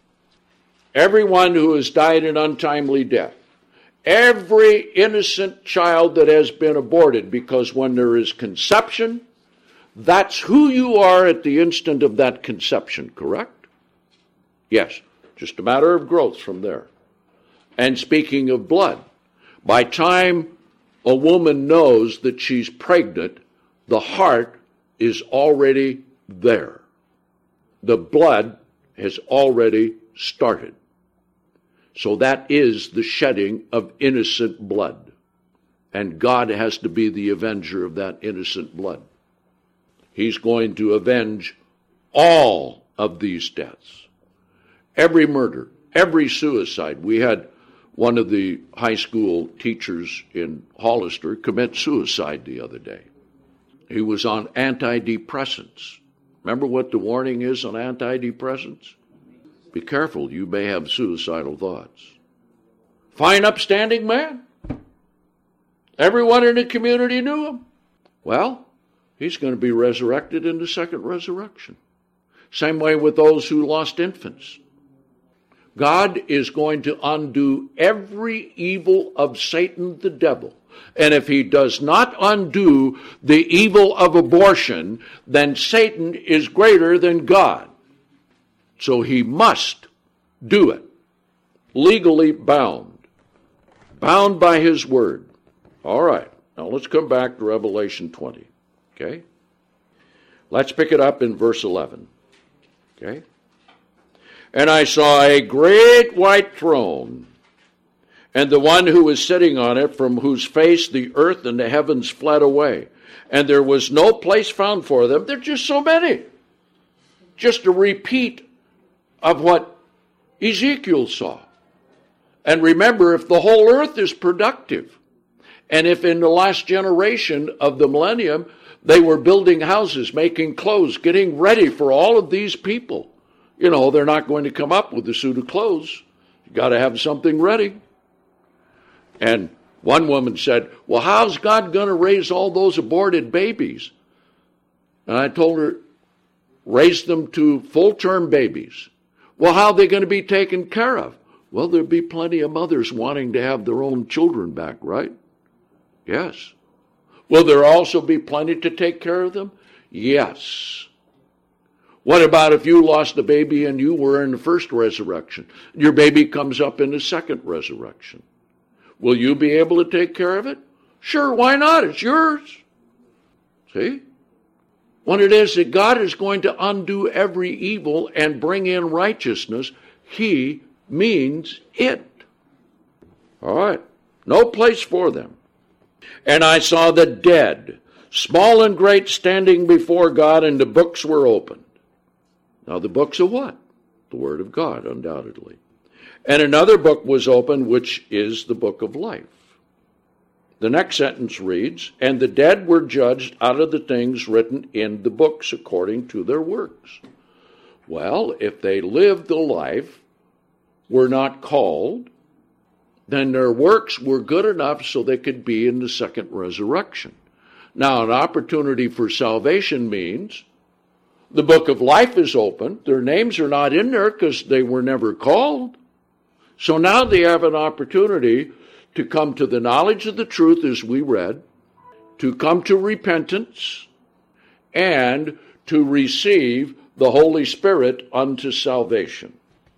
Everyone who has died an untimely death. Every innocent child that has been aborted, because when there is conception, that's who you are at the instant of that conception, correct? Yes, just a matter of growth from there. And speaking of blood, by time a woman knows that she's pregnant, the heart is already there. The blood has already started. So that is the shedding of innocent blood. And God has to be the avenger of that innocent blood. He's going to avenge all of these deaths. Every murder, every suicide. We had one of the high school teachers in Hollister commit suicide the other day. He was on antidepressants. Remember what the warning is on antidepressants? Be careful, you may have suicidal thoughts. Fine, upstanding man. Everyone in the community knew him. Well, he's going to be resurrected in the second resurrection. Same way with those who lost infants. God is going to undo every evil of Satan the devil. And if he does not undo the evil of abortion, then Satan is greater than God. So he must do it. Legally bound. Bound by his word. All right. Now let's come back to Revelation 20. Okay? Let's pick it up in verse 11. Okay? And I saw a great white throne, and the one who was sitting on it, from whose face the earth and the heavens fled away. And there was no place found for them. There are just so many. Just a repeat of what Ezekiel saw. And remember, if the whole earth is productive, and if in the last generation of the millennium, they were building houses, making clothes, getting ready for all of these people, you know, they're not going to come up with a suit of clothes. You've got to have something ready. And one woman said, well, how's God going to raise all those aborted babies? And I told her, raise them to full-term babies. Well, how are they going to be taken care of? Well, there'll be plenty of mothers wanting to have their own children back, right? Yes. Will there also be plenty to take care of them? Yes. What about if you lost a baby and you were in the first resurrection? Your baby comes up in the second resurrection. Will you be able to take care of it? Sure, why not? It's yours. See? When it is that God is going to undo every evil and bring in righteousness, he means it. All right. No place for them. And I saw the dead, small and great, standing before God, and the books were opened. Now the books of what? The Word of God, undoubtedly. And another book was opened, which is the book of life. The next sentence reads, and the dead were judged out of the things written in the books according to their works. Well, if they lived the life, were not called, then their works were good enough so they could be in the second resurrection. Now, an opportunity for salvation means the book of life is open. Their names are not in there because they were never called. So now they have an opportunity to come to the knowledge of the truth, as we read, to come to repentance, and to receive the Holy Spirit unto salvation.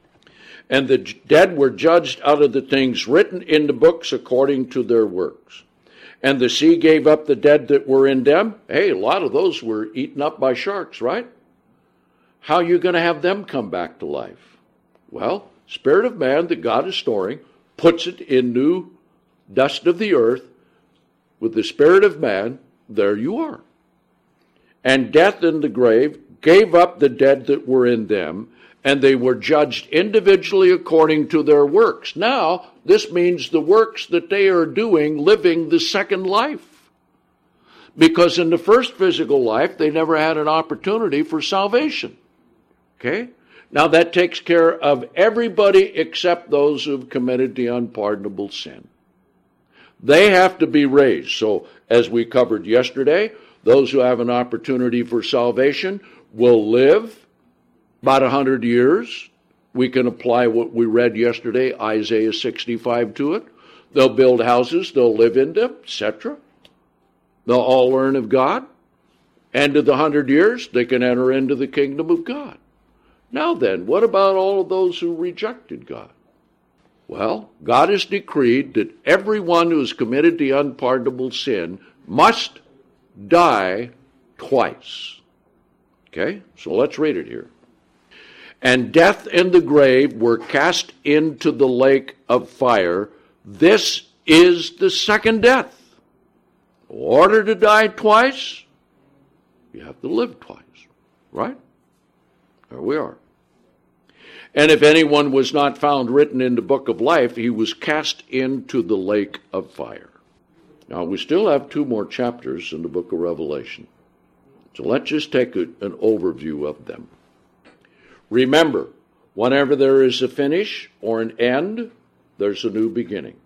And the dead were judged out of the things written in the books according to their works. And the sea gave up the dead that were in them. Hey, a lot of those were eaten up by sharks, right? How are you going to have them come back to life? Well, spirit of man that God is storing, puts it in new dust of the earth. With the spirit of man, there you are. And death in the grave gave up the dead that were in them, and they were judged individually according to their works. Now, this means the works that they are doing, living the second life. Because in the first physical life, they never had an opportunity for salvation. Okay? Now, that takes care of everybody except those who have committed the unpardonable sin. They have to be raised. So, as we covered yesterday, those who have an opportunity for salvation will live about 100 years. We can apply what we read yesterday, Isaiah 65, to it. They'll build houses, they'll live in them, etc. They'll all learn of God. End of the 100 years, they can enter into the kingdom of God. Now then, what about all of those who rejected God? Well, God has decreed that everyone who has committed the unpardonable sin must die twice. Okay, so let's read it here. And death and the grave were cast into the lake of fire. This is the second death. In order to die twice, you have to live twice, right? There we are. And if anyone was not found written in the book of life, he was cast into the lake of fire. Now, we still have 2 more chapters in the book of Revelation. So let's just take an overview of them. Remember, whenever there is a finish or an end, there's a new beginning.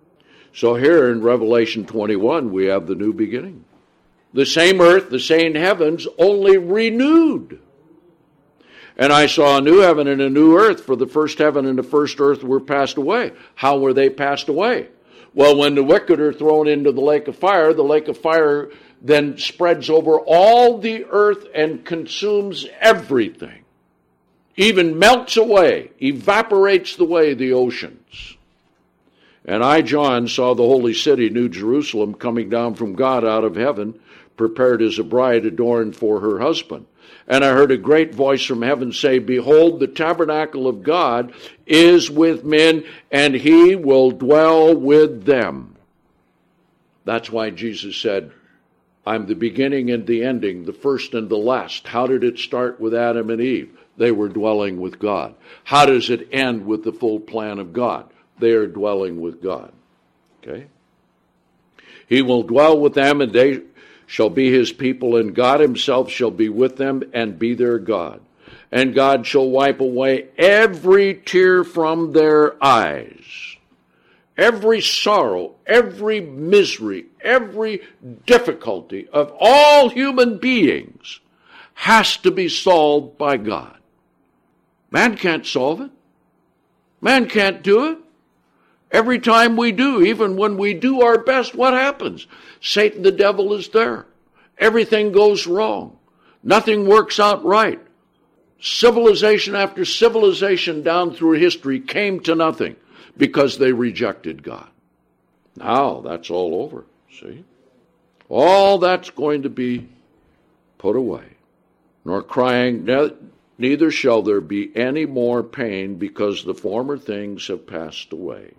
So here in Revelation 21, we have the new beginning. The same earth, the same heavens, only renewed. And I saw a new heaven and a new earth, for the first heaven and the first earth were passed away. How were they passed away? Well, when the wicked are thrown into the lake of fire then spreads over all the earth and consumes everything. Even melts away, evaporates away the oceans. And I, John, saw the holy city, New Jerusalem, coming down from God out of heaven, prepared as a bride adorned for her husband. And I heard a great voice from heaven say, Behold, the tabernacle of God is with men, and he will dwell with them. That's why Jesus said, I'm the beginning and the ending, the first and the last. How did it start with Adam and Eve? They were dwelling with God. How does it end with the full plan of God? They are dwelling with God. Okay? He will dwell with them, and they shall be his people, and God himself shall be with them and be their God. And God shall wipe away every tear from their eyes. Every sorrow, every misery, every difficulty of all human beings has to be solved by God. Man can't solve it. Man can't do it. Every time we do, even when we do our best, what happens? Satan, the devil, is there. Everything goes wrong. Nothing works out right. Civilization after civilization down through history came to nothing because they rejected God. Now that's all over, see? All that's going to be put away. Nor crying, neither shall there be any more pain, because the former things have passed away.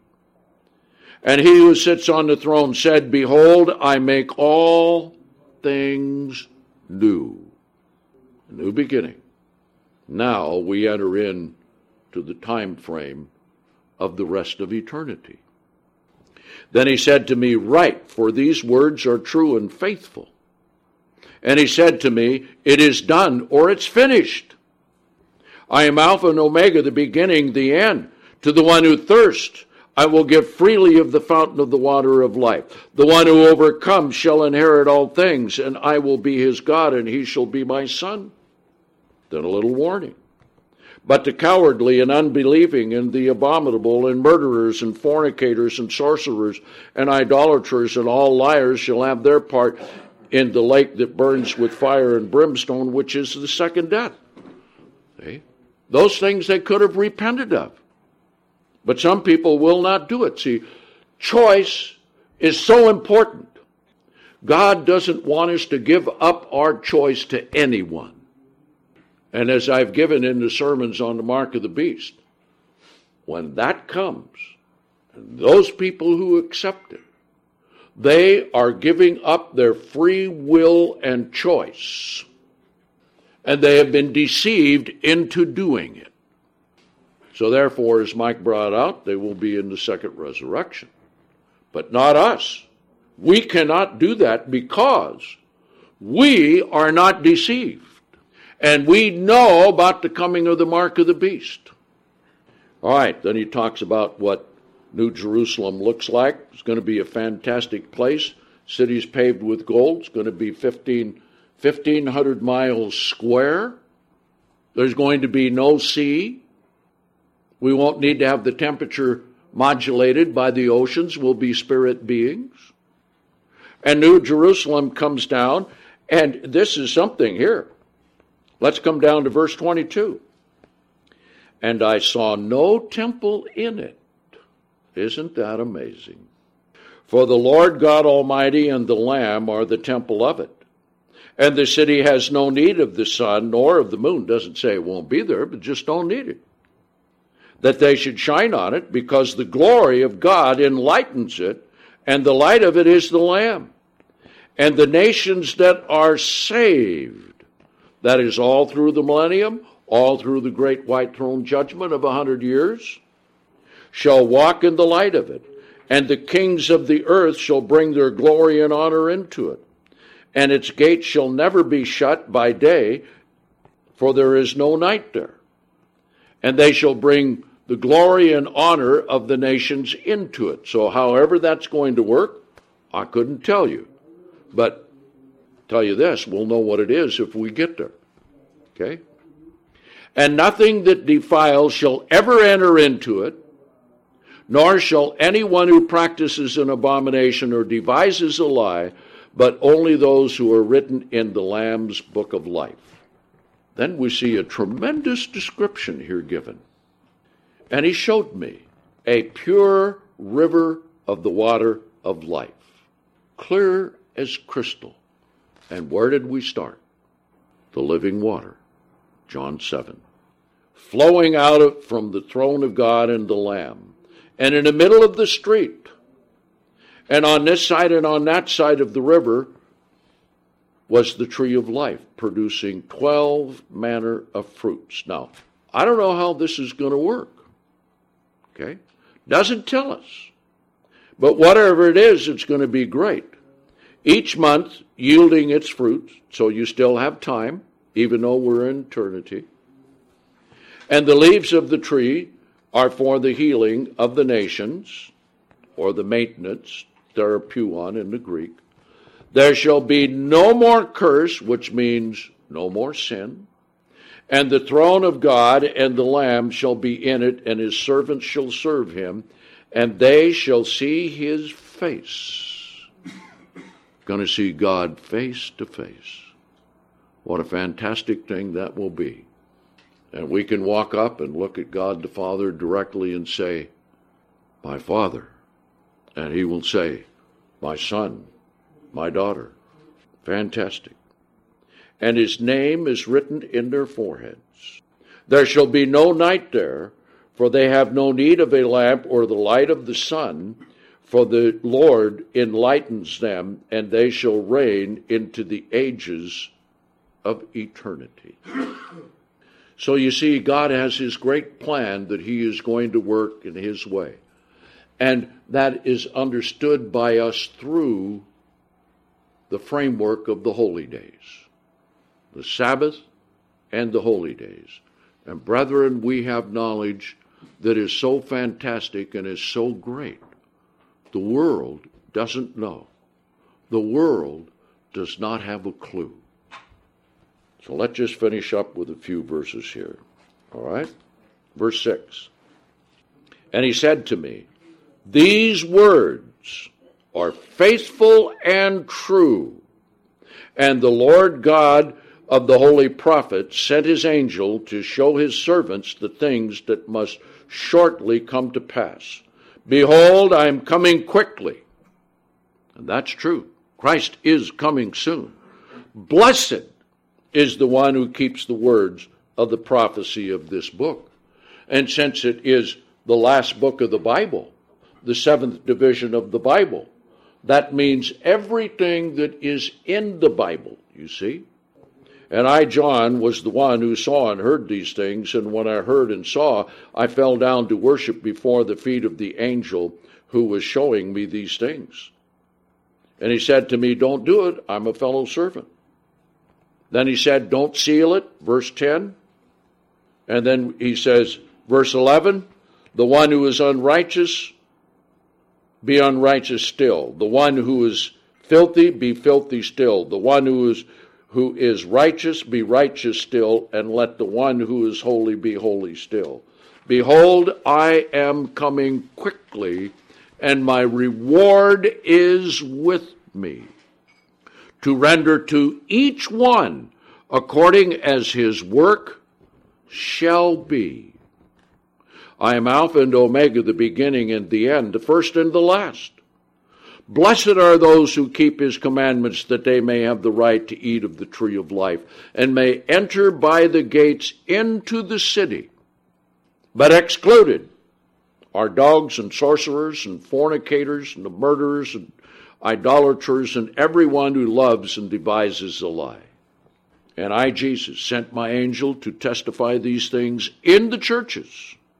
And he who sits on the throne said, Behold, I make all things new. A new beginning. Now we enter in to the time frame of the rest of eternity. Then he said to me, Write, for these words are true and faithful. And he said to me, It is done, or it's finished. I am Alpha and Omega, the beginning, the end. To the one who thirsts, I will give freely of the fountain of the water of life. The one who overcomes shall inherit all things, and I will be his God, and he shall be my son. Then a little warning. But the cowardly and unbelieving and the abominable and murderers and fornicators and sorcerers and idolaters and all liars shall have their part in the lake that burns with fire and brimstone, which is the second death. See? Those things they could have repented of. But some people will not do it. See, choice is so important. God doesn't want us to give up our choice to anyone. And as I've given in the sermons on the mark of the beast, when that comes, and those people who accept it, they are giving up their free will and choice. And they have been deceived into doing it. So therefore, as Mike brought out, they will be in the second resurrection. But not us. We cannot do that because we are not deceived. And we know about the coming of the mark of the beast. All right, then he talks about what New Jerusalem looks like. It's going to be a fantastic place. City's paved with gold. It's going to be 1,500 miles square. There's going to be no sea. We won't need to have the temperature modulated by the oceans. We'll be spirit beings. And New Jerusalem comes down, and this is something here. Let's come down to verse 22. And I saw no temple in it. Isn't that amazing? For the Lord God Almighty and the Lamb are the temple of it. And the city has no need of the sun nor of the moon. Doesn't say it won't be there, but just don't need it. That they should shine on it, because the glory of God enlightens it, and the light of it is the Lamb. And the nations that are saved, that is all through the millennium, all through the great white throne judgment of 100 years, shall walk in the light of it. And the kings of the earth shall bring their glory and honor into it. And its gates shall never be shut by day, for there is no night there. And they shall bring the glory and honor of the nations into it. So however that's going to work, I couldn't tell you. But tell you this, we'll know what it is if we get there. Okay? And nothing that defiles shall ever enter into it, nor shall anyone who practices an abomination or devises a lie, but only those who are written in the Lamb's book of life. Then we see a tremendous description here given. And he showed me a pure river of the water of life, clear as crystal. And where did we start? The living water, John 7. Flowing out from the throne of God and the Lamb. And in the middle of the street, and on this side and on that side of the river, was the tree of life, producing 12 manner of fruits. Now, I don't know how this is going to work. Okay? Doesn't tell us. But whatever it is, it's going to be great. Each month yielding its fruits, so you still have time, even though we're in eternity. And the leaves of the tree are for the healing of the nations, or the maintenance, therapeuon in the Greek. There shall be no more curse, which means no more sin. And the throne of God and the Lamb shall be in it, and his servants shall serve him, and they shall see his face. Going to see God face to face. What a fantastic thing that will be. And we can walk up and look at God the Father directly and say, my Father. And he will say, my Son, my daughter. Fantastic. And his name is written in their foreheads. There shall be no night there, for they have no need of a lamp or the light of the sun, for the Lord enlightens them, and they shall reign into the ages of eternity. So you see, God has his great plan that he is going to work in his way. And that is understood by us through the framework of the holy days, the Sabbath and the holy days. And brethren, we have knowledge that is so fantastic and is so great. The world doesn't know. The world does not have a clue. So let's just finish up with a few verses here. All right? Verse 6. And he said to me, these words are faithful and true. And the Lord God of the holy prophets sent his angel to show his servants the things that must shortly come to pass. Behold, I am coming quickly. And that's true. Christ is coming soon. Blessed is the one who keeps the words of the prophecy of this book. And since it is the last book of the Bible, the seventh division of the Bible, that means everything that is in the Bible, you see. And I, John, was the one who saw and heard these things, and when I heard and saw, I fell down to worship before the feet of the angel who was showing me these things. And he said to me, don't do it, I'm a fellow servant. Then he said, don't seal it, verse 10. And then he says, verse 11, the one who is unrighteous, be unrighteous still. The one who is filthy, be filthy still. The one who is righteous, be righteous still. And let the one who is holy be holy still. Behold, I am coming quickly, and my reward is with me, to render to each one according as his work shall be. I am Alpha and Omega, the beginning and the end, the first and the last. Blessed are those who keep his commandments, that they may have the right to eat of the tree of life, and may enter by the gates into the city. But excluded are dogs and sorcerers and fornicators and the murderers and idolaters and everyone who loves and devises a lie. And I, Jesus, sent my angel to testify these things in the churches.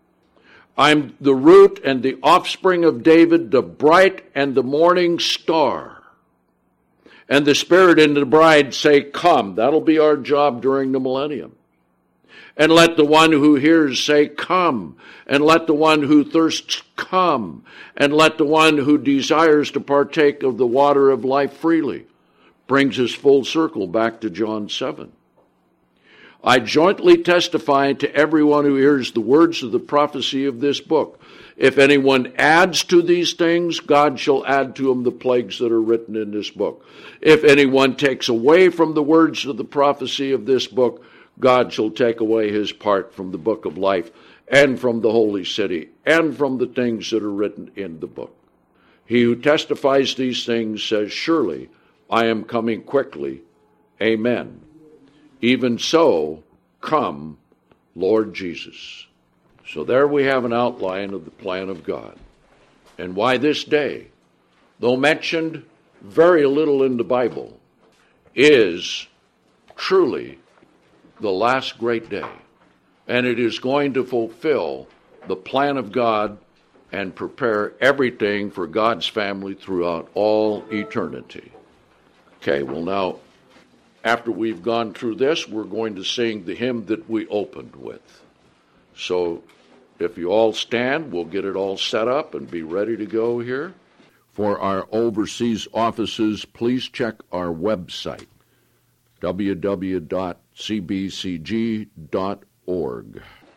I'm the root and the offspring of David, the bright and the morning star. And the Spirit and the bride say, come. That'll be our job during the millennium. And let the one who hears say, come. And let the one who thirsts come. And let the one who desires to partake of the water of life freely. Brings us full circle back to John 7. I jointly testify to everyone who hears the words of the prophecy of this book. If anyone adds to these things, God shall add to him the plagues that are written in this book. If anyone takes away from the words of the prophecy of this book, God shall take away his part from the book of life and from the holy city and from the things that are written in the book. He who testifies these things says, surely I am coming quickly. Amen. Even so, come, Lord Jesus. So there we have an outline of the plan of God and why this day, though mentioned very little in the Bible, is truly the last great day. And it is going to fulfill the plan of God and prepare everything for God's family throughout all eternity. Okay, well now, after we've gone through this, we're going to sing the hymn that we opened with. So if you all stand, we'll get it all set up and be ready to go here. For our overseas offices, please check our website, www.cbcg.org.